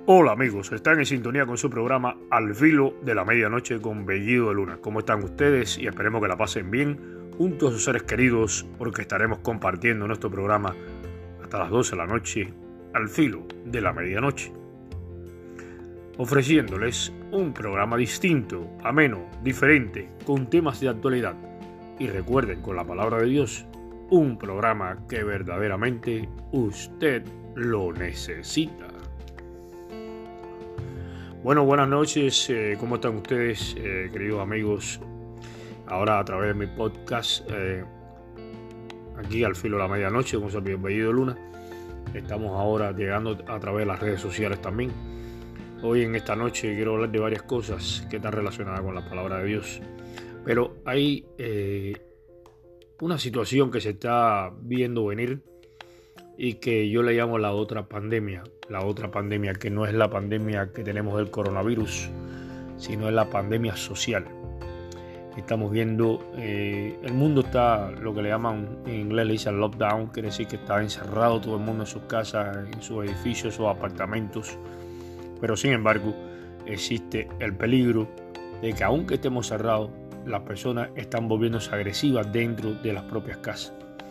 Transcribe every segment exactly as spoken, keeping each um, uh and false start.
Hola amigos, están en sintonía con su programa Al Filo de la Medianoche con Bellido de Luna. ¿Cómo están ustedes? Y esperemos que la pasen bien junto a sus seres queridos, porque estaremos compartiendo nuestro programa hasta las doce de la noche, al filo de la medianoche, ofreciéndoles un programa distinto, ameno, diferente, con temas de actualidad. Y recuerden, con la palabra de Dios, un programa que verdaderamente usted lo necesita. Bueno, buenas noches, eh, ¿cómo están ustedes, eh, queridos amigos? Ahora a través de mi podcast, eh, aquí al filo de la medianoche con su Bellido de Luna. Estamos ahora llegando a través de las redes sociales también. Hoy en esta noche quiero hablar de varias cosas que están relacionadas con la palabra de Dios. Pero hay eh, una situación que se está viendo venir y que yo le llamo la otra pandemia. La otra pandemia que no es la pandemia que tenemos del coronavirus, sino es la pandemia social. Estamos viendo, eh, el mundo está, lo que le llaman, en inglés le dicen lockdown, quiere decir que está encerrado todo el mundo en sus casas, en sus edificios, sus apartamentos. Pero sin embargo, existe el peligro de que aunque estemos cerrados, las personas están volviéndose agresivas dentro de las propias casas.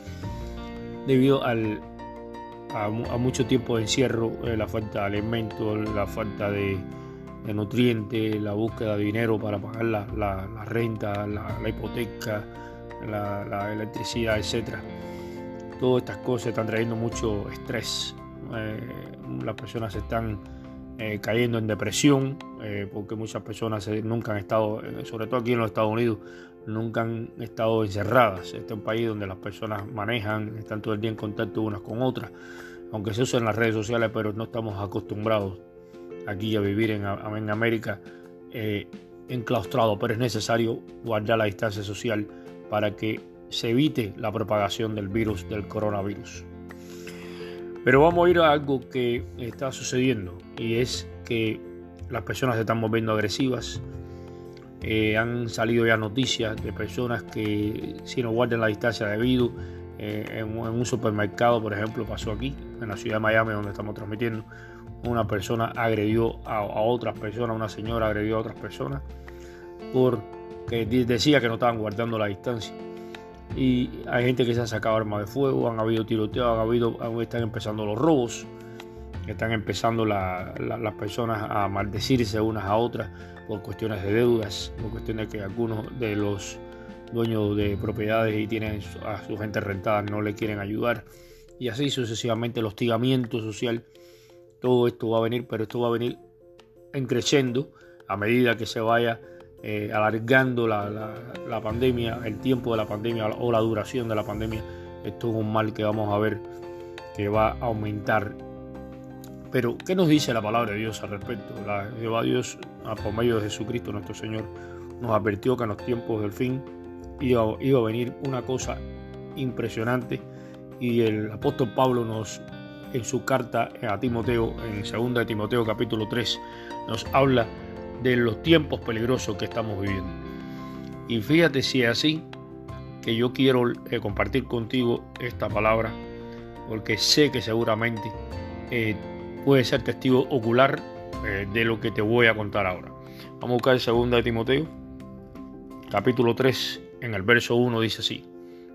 Debido al A, a mucho tiempo de encierro, eh, la falta de alimentos, la falta de, de nutrientes, la búsqueda de dinero para pagar la, la, la renta, la, la hipoteca, la, la electricidad, etcétera. Todas estas cosas están trayendo mucho estrés. Eh, las personas están eh, cayendo en depresión eh, porque muchas personas eh, nunca han estado, eh, sobre todo aquí en los Estados Unidos, nunca han estado encerradas. Este es un país donde las personas manejan, están todo el día en contacto unas con otras, aunque se usa en las redes sociales, pero no estamos acostumbrados aquí a vivir en, en América eh, enclaustrados, pero es necesario guardar la distancia social para que se evite la propagación del virus, del coronavirus. Pero vamos a ir a algo que está sucediendo, y es que las personas se están volviendo agresivas. Eh, han salido ya noticias de personas que, si no guardan la distancia debido, eh, en, en un supermercado, por ejemplo, pasó aquí en la ciudad de Miami, donde estamos transmitiendo, una persona agredió a, a otras personas, una señora agredió a otras personas porque decía que no estaban guardando la distancia. Y hay gente que se ha sacado armas de fuego, han habido tiroteos, han habido, están empezando los robos, están empezando la, la, las personas a maldecirse unas a otras por cuestiones de deudas, por cuestiones que algunos de los dueños de propiedades y tienen a su gente rentada no le quieren ayudar, y así sucesivamente. El hostigamiento social, todo esto va a venir, pero esto va a venir en creciendo a medida que se vaya eh, alargando la, la, la pandemia, el tiempo de la pandemia o la duración de la pandemia. Esto es un mal que vamos a ver que va a aumentar. Pero, ¿qué nos dice la palabra de Dios al respecto? La, Jehová Dios, por medio de Jesucristo nuestro Señor, nos advirtió que en los tiempos del fin iba, iba a venir una cosa impresionante, y el apóstol Pablo nos, en su carta a Timoteo, en segunda de Timoteo capítulo tres, nos habla de los tiempos peligrosos que estamos viviendo. Y fíjate si es así, que yo quiero eh, compartir contigo esta palabra, porque sé que seguramente eh, puede ser testigo ocular eh, de lo que te voy a contar ahora. Vamos a buscar segunda de Timoteo, capítulo tres, en el verso uno, dice así: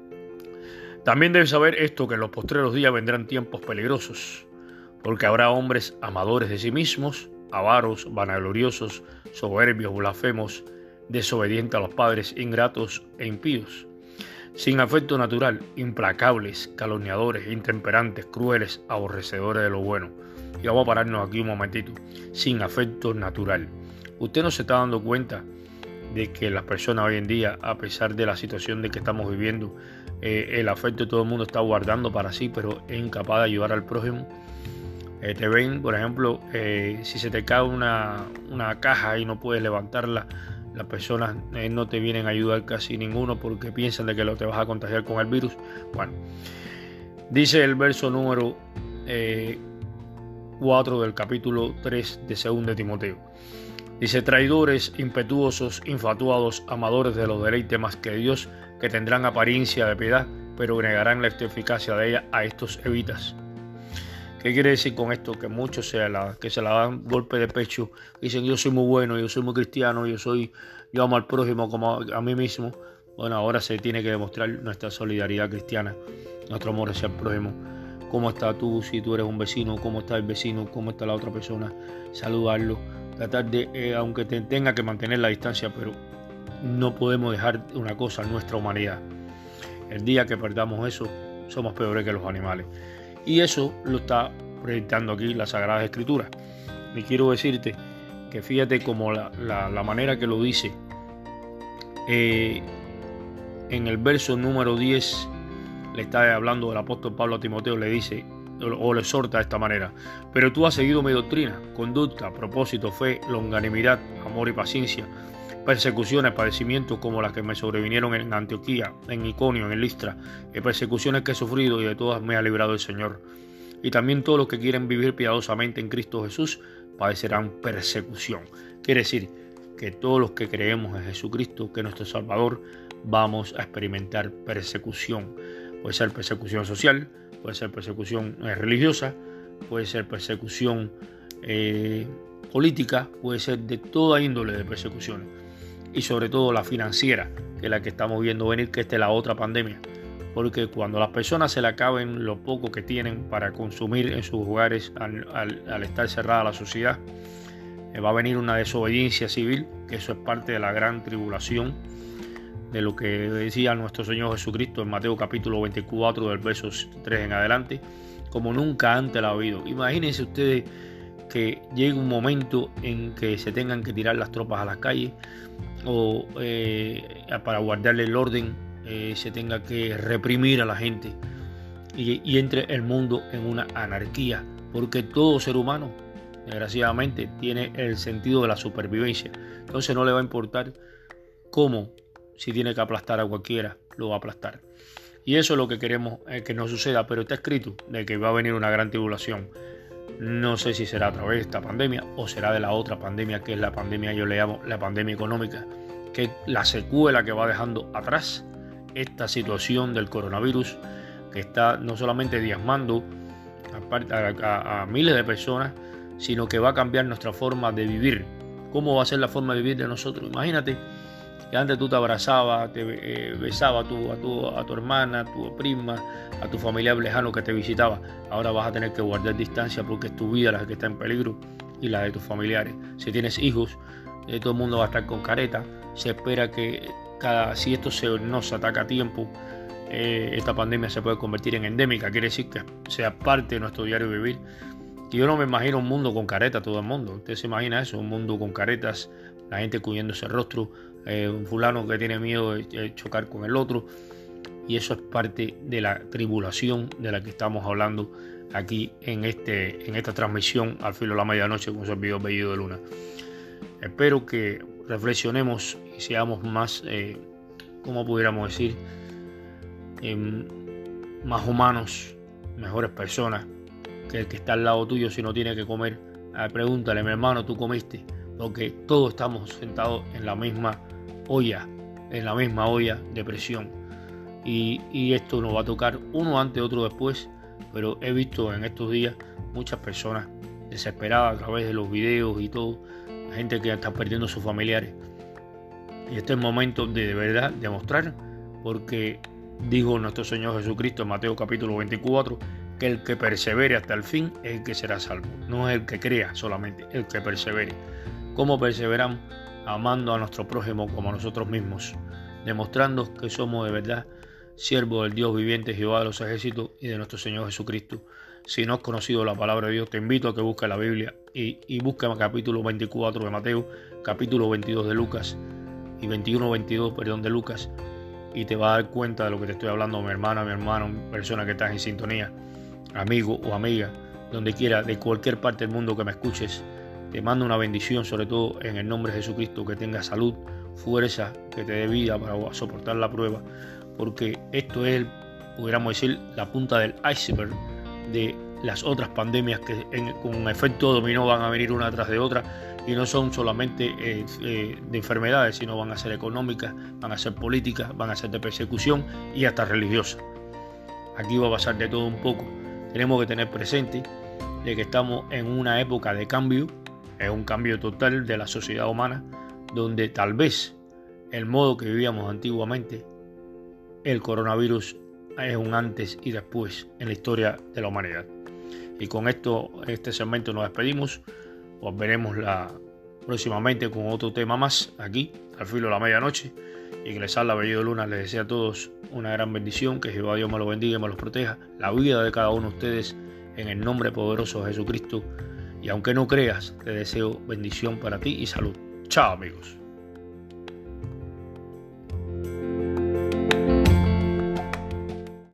También debes saber esto, que en los postreros días vendrán tiempos peligrosos, porque habrá hombres amadores de sí mismos, avaros, vanagloriosos, soberbios, blasfemos, desobedientes a los padres, ingratos e impíos, sin afecto natural, implacables, calumniadores, intemperantes, crueles, aborrecedores de lo bueno. Y vamos a pararnos aquí un momentito. Sin afecto natural. Usted no se está dando cuenta de que las personas hoy en día, a pesar de la situación de que estamos viviendo, eh, el afecto todo el mundo está guardando para sí, pero es incapaz de ayudar al prójimo. Eh, te ven, por ejemplo, eh, si se te cae una, una caja y no puedes levantarla, las personas eh, no te vienen a ayudar casi ninguno porque piensan de que lo te vas a contagiar con el virus. Bueno, dice el verso número eh, cuatro del capítulo tres de segunda de Timoteo. Dice: traidores, impetuosos, infatuados, amadores de los deleites más que Dios, que tendrán apariencia de piedad, pero negarán la eficacia de ella. A estos evitas. ¿Qué quiere decir con esto? Que muchos se la, que se la dan golpe de pecho, dicen yo soy muy bueno, yo soy muy cristiano, yo soy, yo amo al prójimo como a, a mí mismo. Bueno, ahora se tiene que demostrar nuestra solidaridad cristiana, nuestro amor hacia el prójimo. ¿Cómo estás tú si tú eres un vecino? ¿Cómo está el vecino? ¿Cómo está la otra persona? Saludarlo, tratar de, eh, aunque te tenga que mantener la distancia, pero no podemos dejar una cosa, nuestra humanidad. El día que perdamos eso, somos peores que los animales. Y eso lo está proyectando aquí la Sagrada Escritura. Y quiero decirte que fíjate como la, la, la manera que lo dice. Eh, en el verso número diez le está hablando el apóstol Pablo a Timoteo, le dice o le exhorta de esta manera: pero tú has seguido mi doctrina, conducta, propósito, fe, longanimidad, amor y paciencia, persecuciones, padecimientos como las que me sobrevinieron en Antioquía, en Iconio, en Listra, y persecuciones que he sufrido, y de todas me ha librado el Señor. Y también todos los que quieren vivir piadosamente en Cristo Jesús padecerán persecución. Quiere decir que todos los que creemos en Jesucristo, que es nuestro Salvador, vamos a experimentar persecución. Puede ser persecución social, puede ser persecución eh, religiosa, puede ser persecución eh, política, puede ser de toda índole de persecuciones. Y sobre todo la financiera, que es la que estamos viendo venir, que esta es la otra pandemia. Porque cuando las personas se le acaben lo poco que tienen para consumir en sus hogares al, al, al estar cerrada la sociedad, eh, va a venir una desobediencia civil, que eso es parte de la gran tribulación, de lo que decía nuestro Señor Jesucristo en Mateo capítulo veinticuatro, del verso tres en adelante, como nunca antes la ha habido. Imagínense ustedes que llegue un momento en que se tengan que tirar las tropas a las calles, o eh, para guardarle el orden eh, se tenga que reprimir a la gente, y, y entre el mundo en una anarquía, porque todo ser humano desgraciadamente tiene el sentido de la supervivencia. Entonces no le va a importar cómo, si tiene que aplastar a cualquiera, lo va a aplastar. Y eso es lo que queremos eh, que no suceda, pero está escrito de que va a venir una gran tribulación. No sé si será a través de esta pandemia o será de la otra pandemia, que es la pandemia, yo le llamo la pandemia económica, que es la secuela que va dejando atrás esta situación del coronavirus, que está no solamente diezmando a, a, a miles de personas, sino que va a cambiar nuestra forma de vivir. ¿Cómo va a ser la forma de vivir de nosotros? Imagínate que antes tú te abrazabas, te eh, besabas a tu, a, tu, a tu hermana, a tu prima, a tu familiar lejano que te visitaba. Ahora vas a tener que guardar distancia porque es tu vida la que está en peligro y la de tus familiares. Si tienes hijos, eh, todo el mundo va a estar con careta. Se espera que cada, si esto se, no se ataca a tiempo, eh, esta pandemia se puede convertir en endémica. Quiere decir que sea parte de nuestro diario vivir. Y yo no me imagino un mundo con careta todo el mundo. Usted se imagina eso, un mundo con caretas, la gente cubriéndose el rostro, eh, un fulano que tiene miedo de, de chocar con el otro. Y eso es parte de la tribulación de la que estamos hablando aquí en, este, en esta transmisión al filo de la medianoche con su servidor Bellido de Luna. Espero que reflexionemos y seamos más, eh, ¿cómo pudiéramos decir? Eh, más humanos, mejores personas, que el que está al lado tuyo, si no tiene que comer, eh, pregúntale: mi hermano, ¿tú comiste? Porque todos estamos sentados en la misma olla, en la misma olla de presión. Y, y esto nos va a tocar uno antes, otro después. Pero he visto en estos días muchas personas desesperadas a través de los videos y todo, gente que está perdiendo a sus familiares. Y este es el momento de de verdad demostrar, porque dijo nuestro Señor Jesucristo en Mateo capítulo veinticuatro, que el que persevere hasta el fin es el que será salvo. No es el que crea solamente, el que persevere. ¿Cómo perseveramos? Amando a nuestro prójimo como a nosotros mismos, demostrando que somos de verdad siervos del Dios viviente, Jehová de los ejércitos, y de nuestro Señor Jesucristo. Si no has conocido la palabra de Dios, te invito a que busques la Biblia y, y busques el capítulo veinticuatro de Mateo, capítulo veintidós de Lucas y veintiuno veintidós, perdón, de Lucas, y te vas a dar cuenta de lo que te estoy hablando, mi hermana, mi hermano, persona que estás en sintonía, amigo o amiga, donde quiera, de cualquier parte del mundo que me escuches. Te mando una bendición, sobre todo en el nombre de Jesucristo, que tengas salud, fuerza, que te dé vida para soportar la prueba, porque esto es, pudiéramos decir, la punta del iceberg de las otras pandemias que en, con efecto dominó van a venir una tras de otra, y no son solamente eh, eh, de enfermedades, sino van a ser económicas, van a ser políticas, van a ser de persecución y hasta religiosas. Aquí va a pasar de todo un poco. Tenemos que tener presente de que estamos en una época de cambio, es un cambio total de la sociedad humana, donde tal vez el modo que vivíamos antiguamente, el coronavirus es un antes y después en la historia de la humanidad. Y con esto, este segmento nos despedimos. Os veremos la, próximamente con otro tema más aquí, al filo de la medianoche. Y que les habla Bellido Luna. Les deseo a todos una gran bendición. Que Jehová Dios me los bendiga y me los proteja. La vida de cada uno de ustedes en el nombre poderoso de Jesucristo. Y aunque no creas, te deseo bendición para ti y salud. Chao, amigos.